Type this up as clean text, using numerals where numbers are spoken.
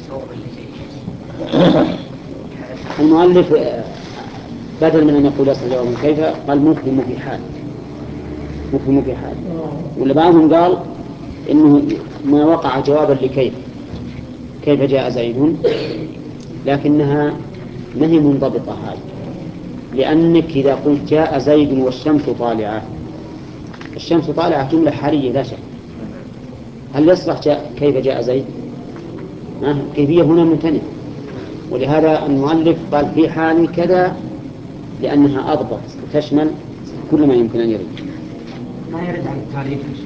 المؤلف بدل من أن يقول يصل جوابا كيف قال مفهم في حال، مفهم في حال. ولا بعضهم قال إنه ما وقع جوابا لكيف، كيف جاء زيد، لكنها ما هي منضبطة هذه، لأنك إذا قلت جاء زيد والشمس طالعة، الشمس طالعة جملة حالية لا شك، هل يصلح كيف جاء زيد؟ كيفية هنا ممتنع، ولهذا المؤلف قال في حال كذا لأنها أضبط وتشمل كل ما يمكن أن يرد. ما يرد عن التعريف.